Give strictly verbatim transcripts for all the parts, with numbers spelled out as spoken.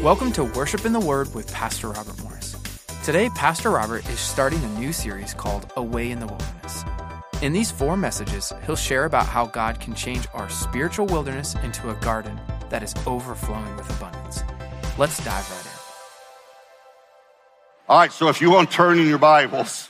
Welcome to Worship in the Word with Pastor Robert Morris. Today, Pastor Robert is starting a new series called Away in the Wilderness. In these four messages, he'll share about how God can change our spiritual wilderness into a garden that is overflowing with abundance. Let's dive right in. All right, so if you want to turn in your Bibles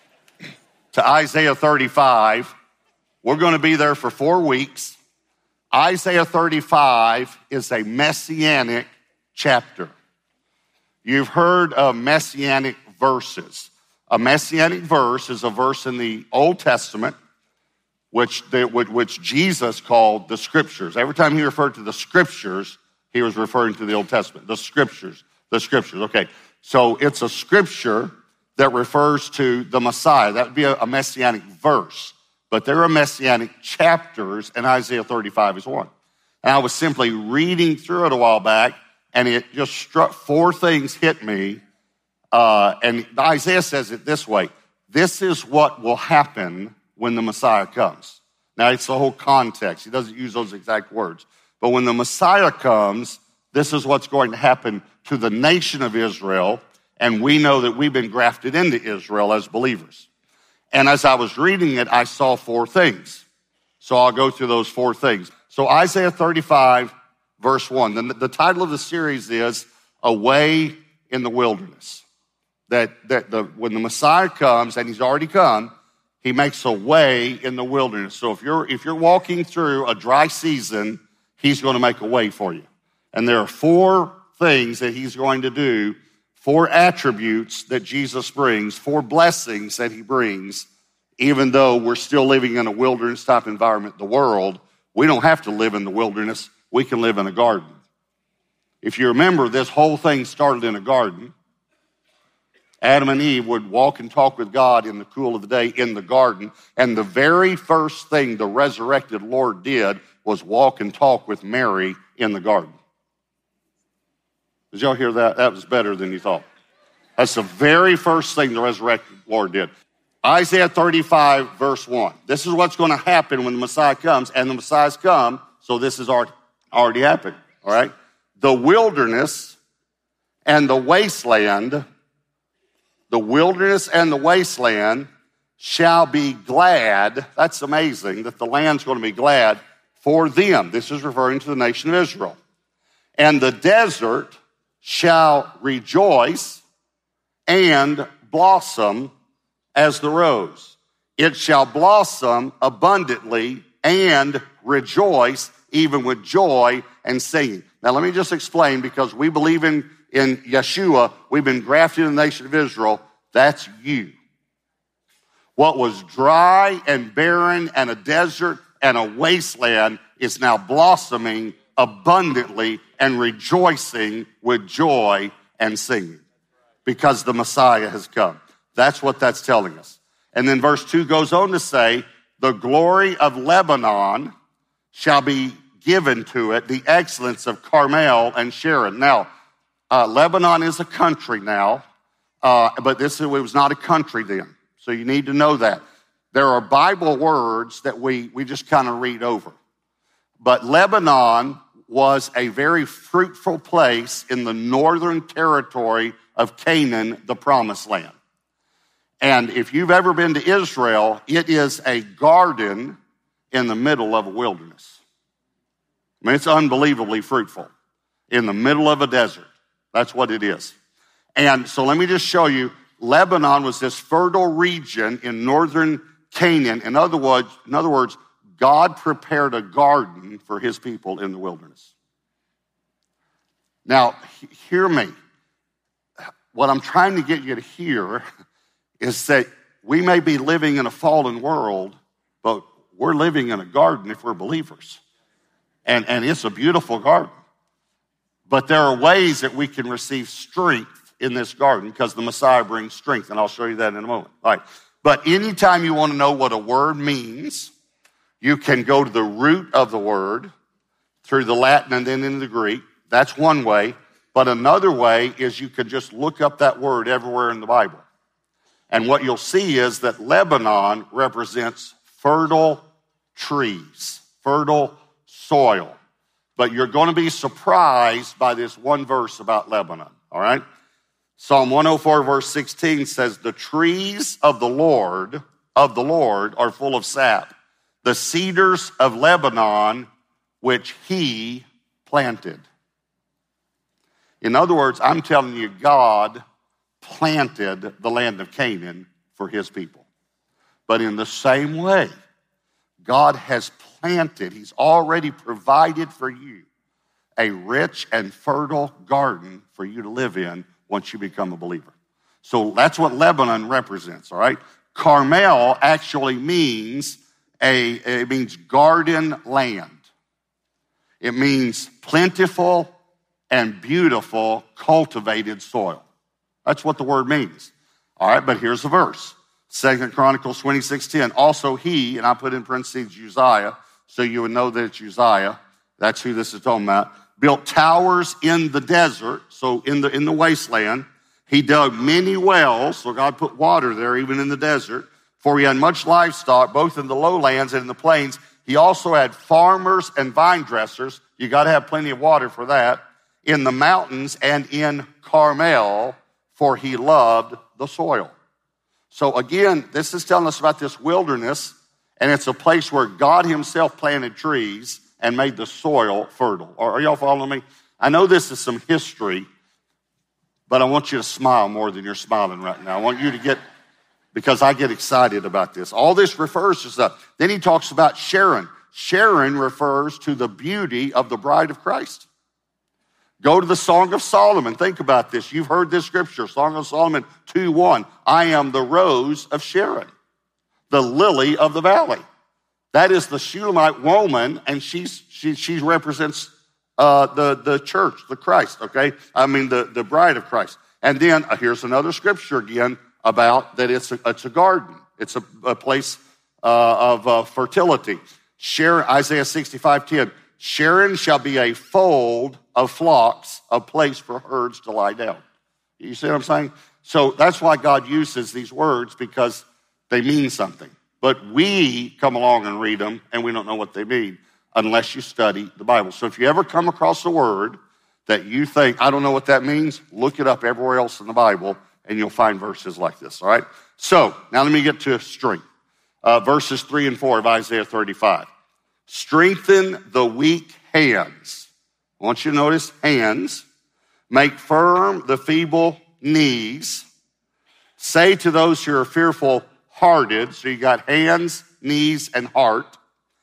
to Isaiah thirty-five, we're going to be there for four weeks. Isaiah thirty-five is a messianic chapter. You've heard of messianic verses. A messianic verse is a verse in the Old Testament which, the, which Jesus called the Scriptures. Every time he referred to the Scriptures, he was referring to the Old Testament. The Scriptures, the Scriptures. Okay, so it's a scripture that refers to the Messiah. That would be a, a messianic verse. But there are messianic chapters, and Isaiah thirty-five is one. And I was simply reading through it a while back, and it just struck, four things hit me. Uh, and Isaiah says it this way: this is what will happen when the Messiah comes. Now, it's the whole context. He doesn't use those exact words. But when the Messiah comes, this is what's going to happen to the nation of Israel, and we know that we've been grafted into Israel as believers. And as I was reading it, I saw four things. So I'll go through those four things. So Isaiah thirty-five, verse one. The, the title of the series is Away in the Wilderness. That, that the, when the Messiah comes, and he's already come, he makes a way in the wilderness. So if you're, if you're walking through a dry season, he's going to make a way for you. And there are four things that he's going to do, four attributes that Jesus brings, four blessings that he brings, even though we're still living in a wilderness-type environment, the world. We don't have to live in the wilderness. We can live in a garden. If you remember, this whole thing started in a garden. Adam and Eve would walk and talk with God in the cool of the day in the garden, and the very first thing the resurrected Lord did was walk and talk with Mary in the garden. Did y'all hear that? That was better than you thought. That's the very first thing the resurrected Lord did. Isaiah thirty-five, verse one. This is what's going to happen when the Messiah comes, and the Messiah's come, so this has already, already happened, all right? The wilderness and the wasteland, the wilderness and the wasteland shall be glad. That's amazing that the land's going to be glad for them. This is referring to the nation of Israel. And the desert shall rejoice and blossom as the rose. It shall blossom abundantly and rejoice, even with joy and singing. Now, let me just explain, because we believe in, in Yeshua. We've been grafted in the nation of Israel. That's you. What was dry and barren and a desert and a wasteland is now blossoming abundantly and rejoicing with joy and singing, because the Messiah has come. That's what that's telling us. And then verse two goes on to say, the glory of Lebanon shall be given to it, the excellence of Carmel and Sharon. Now, uh, Lebanon is a country now, uh, but this it was not a country then. So you need to know that. There are Bible words that we, we just kind of read over. But Lebanon was a very fruitful place in the northern territory of Canaan, the promised land. And if you've ever been to Israel, it is a garden in the middle of a wilderness. I mean, it's unbelievably fruitful in the middle of a desert. That's what it is. And so let me just show you, Lebanon was this fertile region in northern Canaan. In other words, in other words, God prepared a garden for his people in the wilderness. Now, hear me. What I'm trying to get you to hear is that we may be living in a fallen world, but we're living in a garden if we're believers. And, and it's a beautiful garden. But there are ways that we can receive strength in this garden, because the Messiah brings strength, and I'll show you that in a moment. All right. But anytime you want to know what a word means, you can go to the root of the word through the Latin and then into the Greek. That's one way. But another way is you could just look up that word everywhere in the Bible. And what you'll see is that Lebanon represents fertile trees, fertile soil. But you're going to be surprised by this one verse about Lebanon, all right? Psalm one oh four, verse sixteen says, the trees of the Lord, of the Lord are full of sap, the cedars of Lebanon, which he planted. In other words, I'm telling you, God planted the land of Canaan for his people. But in the same way, God has planted, he's already provided for you a rich and fertile garden for you to live in once you become a believer. So that's what Lebanon represents, all right? Carmel actually means a, it means garden land. It means plentiful and beautiful cultivated soil. That's what the word means. All right, but here's the verse. Second Chronicles twenty-six ten. Also he, and I put in parentheses Uzziah, so you would know that it's Uzziah. That's who this is talking about. Built towers in the desert, so in the in the wasteland. He dug many wells, so God put water there even in the desert. For he had much livestock, both in the lowlands and in the plains. He also had farmers and vine dressers. You got to have plenty of water for that. In the mountains and in Carmel, for he loved the soil. So again, this is telling us about this wilderness, and it's a place where God himself planted trees and made the soil fertile. Are y'all following me? I know this is some history, but I want you to smile more than you're smiling right now. I want you to get, because I get excited about this. All this refers to stuff. Then he talks about Sharon. Sharon refers to the beauty of the bride of Christ. Go to the Song of Solomon. Think about this. You've heard this scripture, Song of Solomon two one. I am the rose of Sharon, the lily of the valley. That is the Shulamite woman, and she's, she, she represents uh, the, the church, the Christ, okay? I mean, the, the bride of Christ. And then uh, here's another scripture again about that it's a, it's a garden. It's a, a place uh, of uh, fertility. Sharon, Isaiah sixty-five ten. Sharon shall be a fold of flocks, a place for herds to lie down. You see what I'm saying? So that's why God uses these words, because they mean something. But we come along and read them, and we don't know what they mean unless you study the Bible. So if you ever come across a word that you think, I don't know what that means, look it up everywhere else in the Bible, and you'll find verses like this, all right? So now let me get to strength. Uh, verses three and four of Isaiah thirty-five. Strengthen the weak hands. I want you to notice hands. Make firm the feeble knees. Say to those who are fearful hearted, so you got hands, knees, and heart,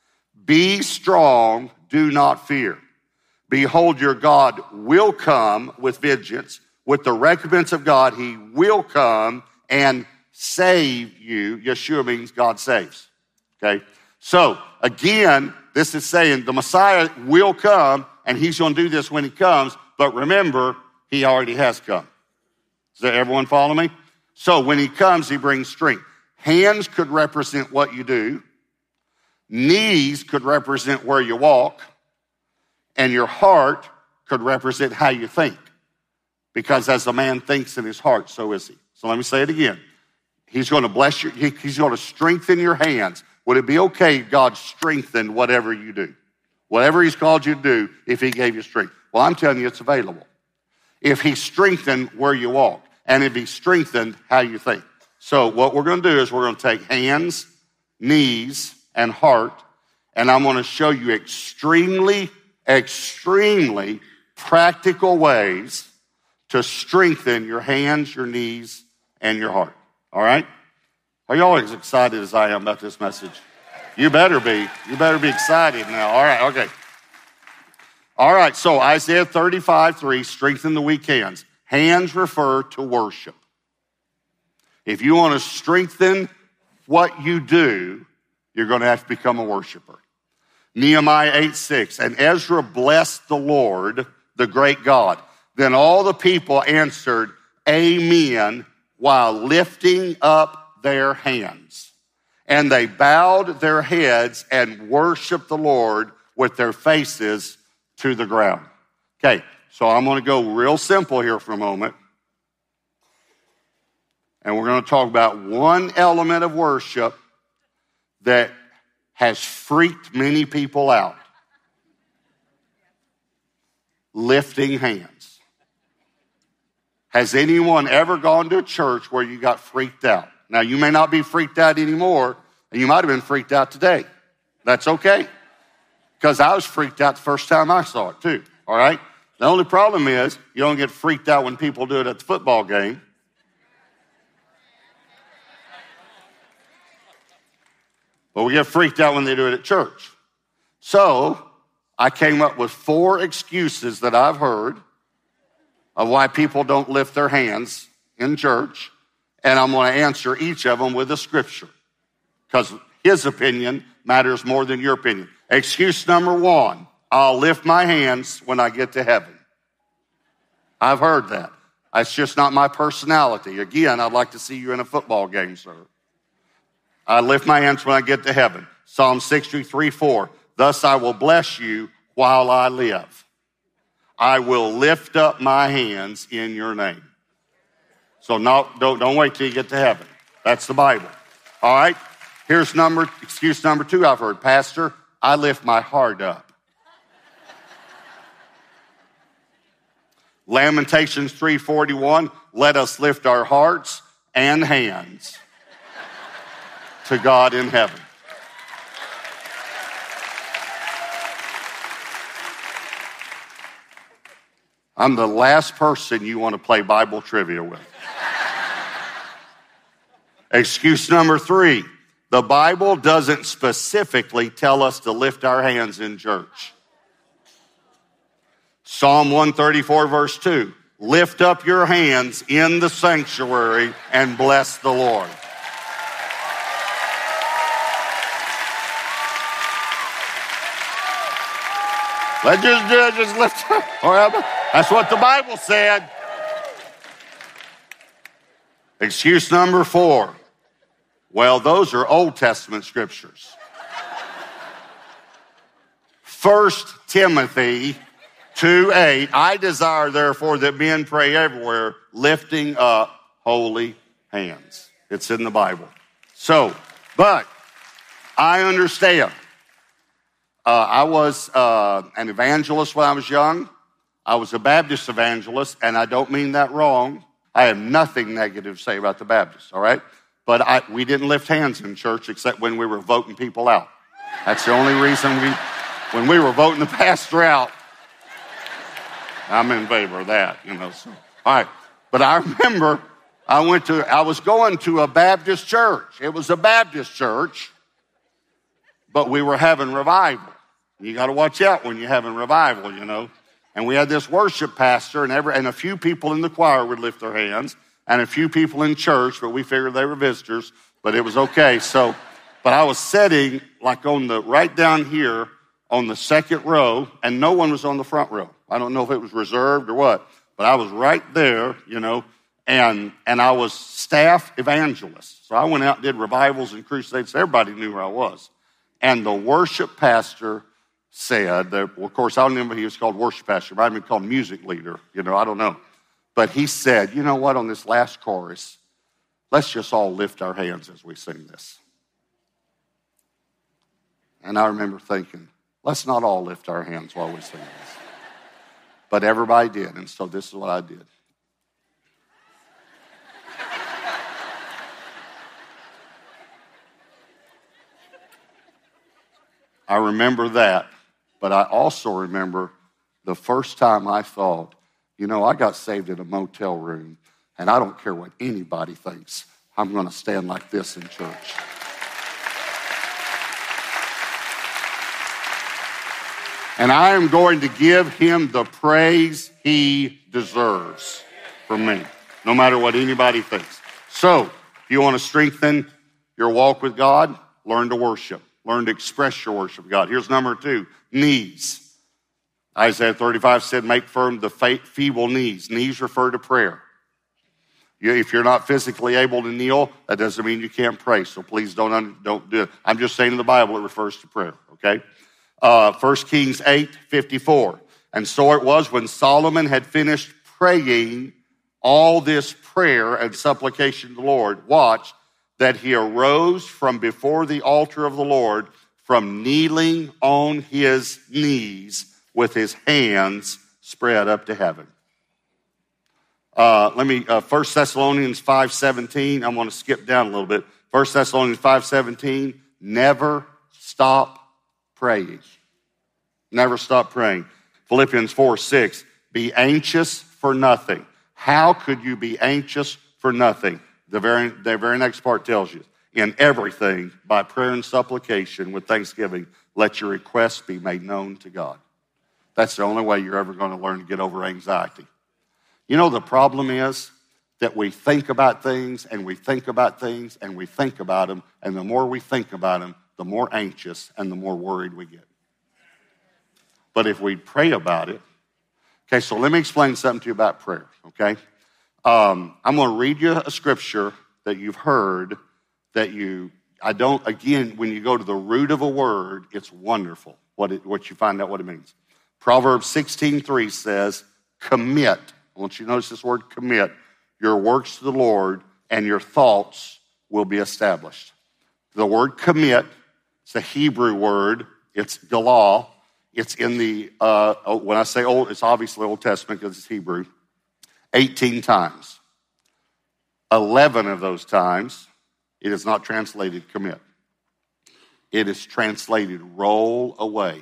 be strong, do not fear. Behold, your God will come with vengeance. With the recompense of God, he will come and save you. Yeshua means God saves. Okay? So, again, this is saying the Messiah will come, and he's going to do this when he comes, but remember, he already has come. Does everyone follow me? So, when he comes, he brings strength. Hands could represent what you do. Knees could represent where you walk. And your heart could represent how you think. Because as a man thinks in his heart, so is he. So let me say it again. He's going to bless you. He's going to strengthen your hands. Would it be okay if God strengthened whatever you do? Whatever he's called you to do, if he gave you strength. Well, I'm telling you it's available. If he strengthened where you walk, and if he strengthened how you think. So what we're going to do is we're going to take hands, knees, and heart, and I'm going to show you extremely, extremely practical ways to strengthen your hands, your knees, and your heart. All right? Are you all as excited as I am about this message? You better be. You better be excited now. All right, okay. All right, so Isaiah thirty-five three, strengthen the weak hands. Hands refer to worship. If you want to strengthen what you do, you're going to have to become a worshiper. Nehemiah eight six, and Ezra blessed the Lord, the great God. Then all the people answered, Amen, while lifting up their hands. And they bowed their heads and worshiped the Lord with their faces to the ground. Okay, so I'm going to go real simple here for a moment. And we're going to talk about one element of worship that has freaked many people out. lifting hands. Has anyone ever gone to a church where you got freaked out? Now, you may not be freaked out anymore, and you might have been freaked out today. That's okay, because I was freaked out the first time I saw it too, all right? The only problem is you don't get freaked out when people do it at the football game. But we get freaked out when they do it at church. So I came up with four excuses that I've heard of why people don't lift their hands in church, and I'm going to answer each of them with a scripture, because his opinion matters more than your opinion. Excuse number one, I'll lift my hands when I get to heaven. I've heard that. That's just not my personality. Again, I'd like to see you in a football game, sir. I lift my hands when I get to heaven. Psalm sixty-three, four. Thus I will bless you while I live. I will lift up my hands in your name. So no, don't, don't wait till you get to heaven. That's the Bible. All right? Here's number, excuse number two I've heard. Pastor, I lift my heart up. Lamentations three forty-one, let us lift our hearts and hands to God in heaven. I'm the last person you want to play Bible trivia with. Excuse number three, the Bible doesn't specifically tell us to lift our hands in church. Psalm one thirty-four, verse two, lift up your hands in the sanctuary and bless the Lord. Let's just do it, just lift up. That's what the Bible said. Excuse number four. Well, those are Old Testament scriptures. First Timothy two eight, I desire therefore that men pray everywhere, lifting up holy hands. It's in the Bible. So, but I understand. Uh, I was uh, an evangelist when I was young. I was a Baptist evangelist, and I don't mean that wrong. I have nothing negative to say about the Baptists, all right? But I, we didn't lift hands in church except when we were voting people out. That's the only reason we, when we were voting the pastor out, I'm in favor of that, you know. So, all right, but I remember I went to, I was going to a Baptist church. It was a Baptist church, but we were having revival. You got to watch out when you're having revival, you know. And we had this worship pastor, and every and a few people in the choir would lift their hands, and a few people in church, but we figured they were visitors, but it was okay. So, but I was sitting like on the right down here on the second row, and no one was on the front row. I don't know if it was reserved or what, but I was right there, you know, and and I was staff evangelist. So I went out and did revivals and crusades. Everybody knew where I was. And the worship pastor said, that, well, of course, I don't remember he was called worship pastor. Might have been called music leader, you know, I don't know. But he said, you know what, on this last chorus, let's just all lift our hands as we sing this. And I remember thinking, let's not all lift our hands while we sing this. But everybody did, and so this is what I did. I remember that, but I also remember the first time I thought, you know, I got saved in a motel room, and I don't care what anybody thinks. I'm going to stand like this in church. And I am going to give him the praise he deserves from me, no matter what anybody thinks. So, if you want to strengthen your walk with God, learn to worship. Learn to express your worship of God. Here's number two, knees. Isaiah thirty-five said, make firm the feeble knees. Knees refer to prayer. If you're not physically able to kneel, that doesn't mean you can't pray. So please don't, don't do it. I'm just saying in the Bible it refers to prayer, okay? Uh, First Kings eight fifty-four. And so it was when Solomon had finished praying all this prayer and supplication to the Lord, watch, that he arose from before the altar of the Lord, from kneeling on his knees with his hands spread up to heaven. Uh, let me, uh, First Thessalonians five seventeen, I'm going to skip down a little bit. First Thessalonians five seventeen, never stop praying. Never stop praying. Philippians four six, be anxious for nothing. How could you be anxious for nothing? The very, the very next part tells you, in everything, by prayer and supplication with thanksgiving, let your requests be made known to God. That's the only way you're ever going to learn to get over anxiety. You know, the problem is that we think about things and we think about things and we think about them, and the more we think about them, the more anxious and the more worried we get. But if we pray about it, okay, so let me explain something to you about prayer, okay? Um, I'm going to read you a scripture that you've heard that you, I don't, again, when you go to the root of a word, it's wonderful what it, what you find out what it means. Proverbs sixteen three says, commit. I want you to notice this word commit your works to the Lord and your thoughts will be established. The word commit, it's a Hebrew word. It's galal. It's in the, uh, when I say old, it's obviously Old Testament because it's Hebrew, eighteen times. eleven of those times, it is not translated commit. It is translated roll away.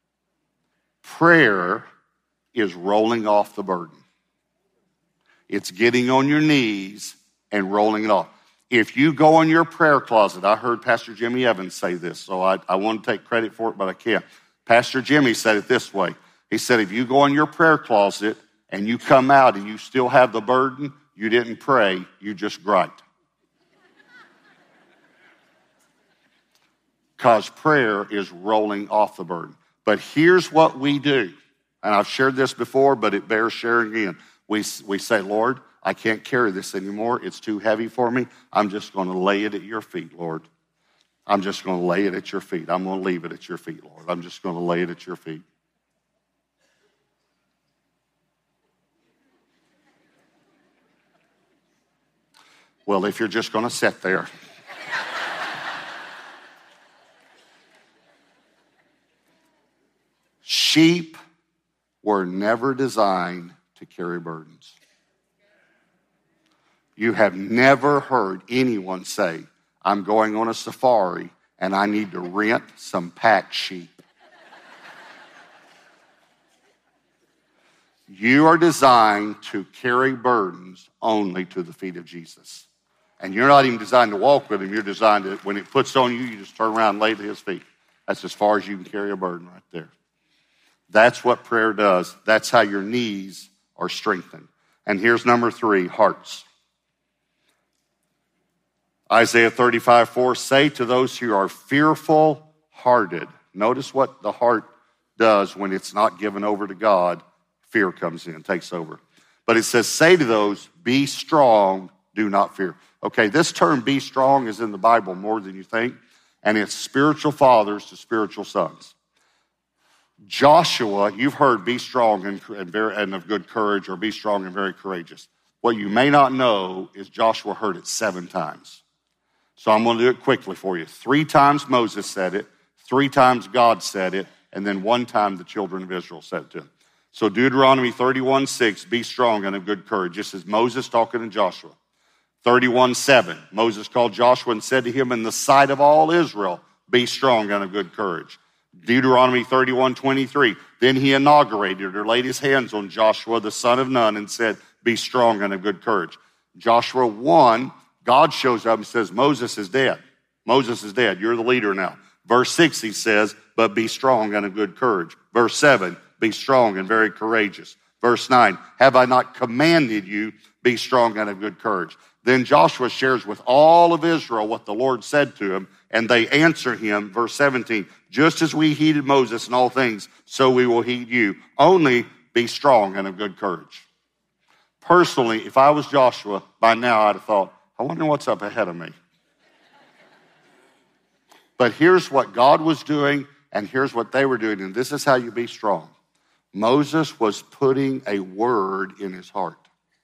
Prayer is rolling off the burden. It's getting on your knees and rolling it off. If you go in your prayer closet, I heard Pastor Jimmy Evans say this, so I, I want to take credit for it, but I can't. Pastor Jimmy said it this way. He said, if you go in your prayer closet and you come out and you still have the burden, you didn't pray, you just griped. Because prayer is rolling off the burden. But here's what we do. And I've shared this before, but it bears sharing again. We, we say, Lord, I can't carry this anymore. It's too heavy for me. I'm just going to lay it at your feet, Lord. I'm just going to lay it at your feet. I'm going to leave it at your feet, Lord. I'm just going to lay it at your feet. Well, if you're just going to sit there. Sheep were never designed to carry burdens. You have never heard anyone say, I'm going on a safari and I need to rent some pack sheep. You are designed to carry burdens only to the feet of Jesus. And you're not even designed to walk with him. You're designed to, when it puts on you, you just turn around and lay at his feet. That's as far as you can carry a burden right there. That's what prayer does. That's how your knees are strengthened. And here's number three, hearts. Isaiah thirty-five four, say to those who are fearful-hearted. Notice what the heart does when it's not given over to God. Fear comes in, takes over. But it says, say to those, be strong, do not fear. Okay, this term, be strong, is in the Bible more than you think. And it's spiritual fathers to spiritual sons. Joshua, you've heard be strong and, and, very, and of good courage, or be strong and very courageous. What you may not know is Joshua heard it seven times. So I'm going to do it quickly for you. Three times Moses said it, three times God said it, and then one time the children of Israel said it to him. So Deuteronomy thirty-one six, be strong and of good courage. This is Moses talking to Joshua. thirty-one seven, Moses called Joshua and said to him, in the sight of all Israel, be strong and of good courage. Deuteronomy thirty-one twenty-three, then he inaugurated or laid his hands on Joshua, the son of Nun, and said, be strong and of good courage. Joshua one, God shows up and says, Moses is dead. Moses is dead. You're the leader now. Verse six, he says, but be strong and of good courage. Verse seven, be strong and very courageous. Verse nine, have I not commanded you, be strong and of good courage? Then Joshua shares with all of Israel what the Lord said to him, and they answer him, verse seventeen, just as we heeded Moses in all things, so we will heed you. Only be strong and of good courage. Personally, if I was Joshua, by now I'd have thought, I wonder what's up ahead of me. But here's what God was doing, and here's what they were doing, and this is how you be strong. Moses was putting a word in his heart.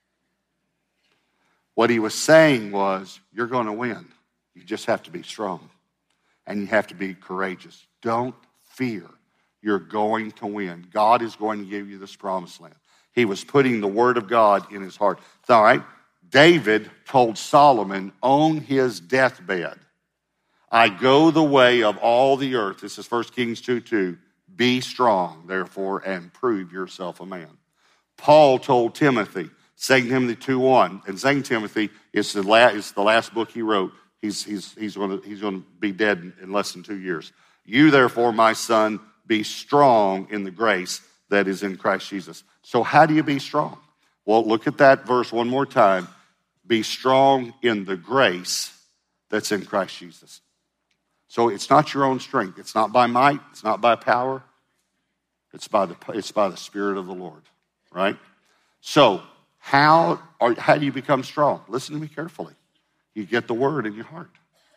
What he was saying was, you're going to win. You just have to be strong. And you have to be courageous. Don't fear. You're going to win. God is going to give you this promised land. He was putting the word of God in his heart. All right? David told Solomon on his deathbed, I go the way of all the earth. This is First Kings two two. Be strong, therefore, and prove yourself a man. Paul told Timothy, Second Timothy two one, and Second Timothy is the last, is the last book he wrote. He's, he's, he's going to, he's going to be dead in, in less than two years. You, therefore, my son, be strong in the grace that is in Christ Jesus. So how do you be strong? Well, look at that verse one more time. Be strong in the grace that's in Christ Jesus. So it's not your own strength. It's not by might. It's not by power. It's by the, it's by the Spirit of the Lord, right? So how, are, how do you become strong? Listen to me carefully. You get the word in your heart.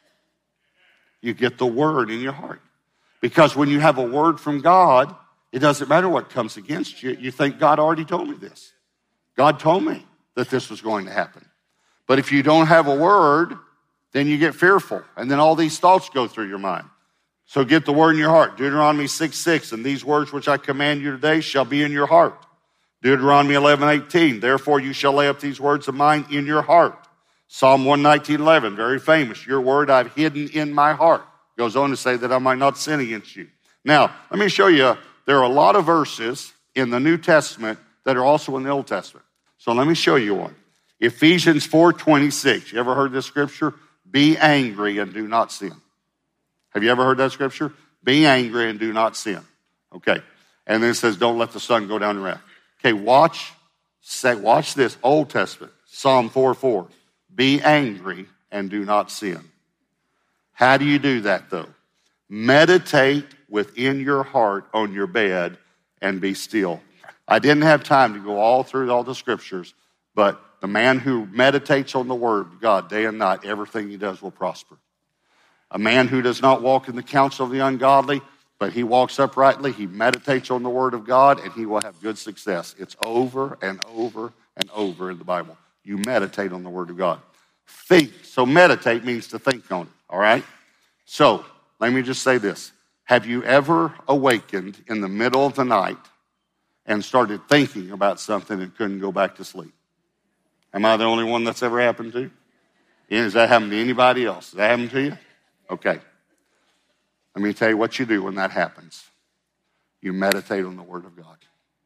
You get the word in your heart. Because when you have a word from God, it doesn't matter what comes against you. You think, God already told me this. God told me that this was going to happen. But if you don't have a word, then you get fearful. And then all these thoughts go through your mind. So get the word in your heart. Deuteronomy six six, and these words which I command you today shall be in your heart. Deuteronomy eleven eighteen, therefore you shall lay up these words of mine in your heart. Psalm one nineteen eleven, very famous. Your word I've hidden in my heart. Goes on to say that I might not sin against you. Now, let me show you, there are a lot of verses in the New Testament that are also in the Old Testament. So let me show you one. Ephesians four twenty-six. You ever heard this scripture? Be angry and do not sin. Have you ever heard that scripture? Be angry and do not sin. Okay. And then it says, don't let the sun go down your wrath. Okay, watch, say, watch this, Old Testament, Psalm four four. Be angry and do not sin. How do you do that, though? Meditate within your heart on your bed and be still. I didn't have time to go all through all the scriptures, but the man who meditates on the word of God day and night, everything he does will prosper. A man who does not walk in the counsel of the ungodly, but he walks uprightly, he meditates on the word of God, and he will have good success. It's over and over and over in the Bible. You meditate on the word of God. Think. So meditate means to think on it, all right? So let me just say this. Have you ever awakened in the middle of the night and started thinking about something and couldn't go back to sleep? Am I the only one that's ever happened to? Does that happen to anybody else? Does that happen to you? Okay. Let me tell you what you do when that happens. You meditate on the word of God.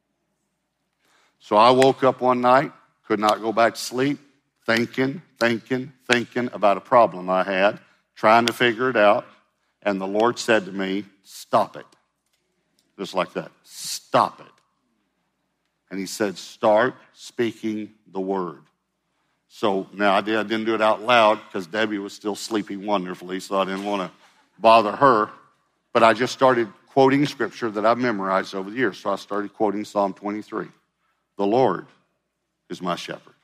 So I woke up one night, could not go back to sleep, thinking, thinking, thinking about a problem I had, trying to figure it out. And the Lord said to me, stop it. Just like that. Stop it. And he said, start speaking the word. So now I, did, I didn't do it out loud because Debbie was still sleeping wonderfully, so I didn't want to bother her. But I just started quoting scripture that I've memorized over the years. So I started quoting Psalm twenty-three. The Lord is my shepherd.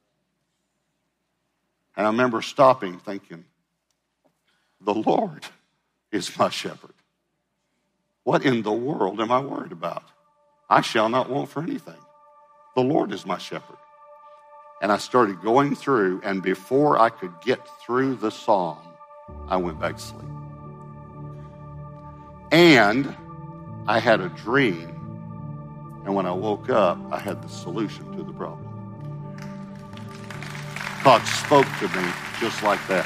And I remember stopping thinking, the Lord is my shepherd. What in the world am I worried about? I shall not want for anything. The Lord is my shepherd. And I started going through, and before I could get through the psalm, I went back to sleep. And I had a dream, and when I woke up, I had the solution to the problem. God spoke to me just like that.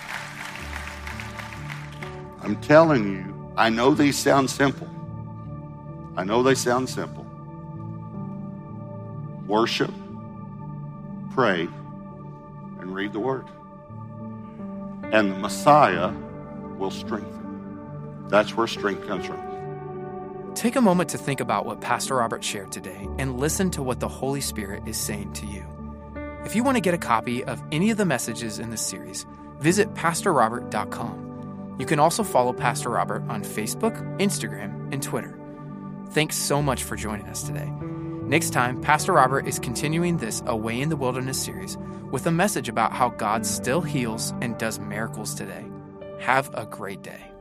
I'm telling you, I know these sound simple. I know they sound simple. Worship, pray, and read the word. And the Messiah will strengthen. That's where strength comes from. Take a moment to think about what Pastor Robert shared today and listen to what the Holy Spirit is saying to you. If you want to get a copy of any of the messages in this series, visit pastor robert dot com. You can also follow Pastor Robert on Facebook, Instagram, and Twitter. Thanks so much for joining us today. Next time, Pastor Robert is continuing this Away in the Wilderness series with a message about how God still heals and does miracles today. Have a great day.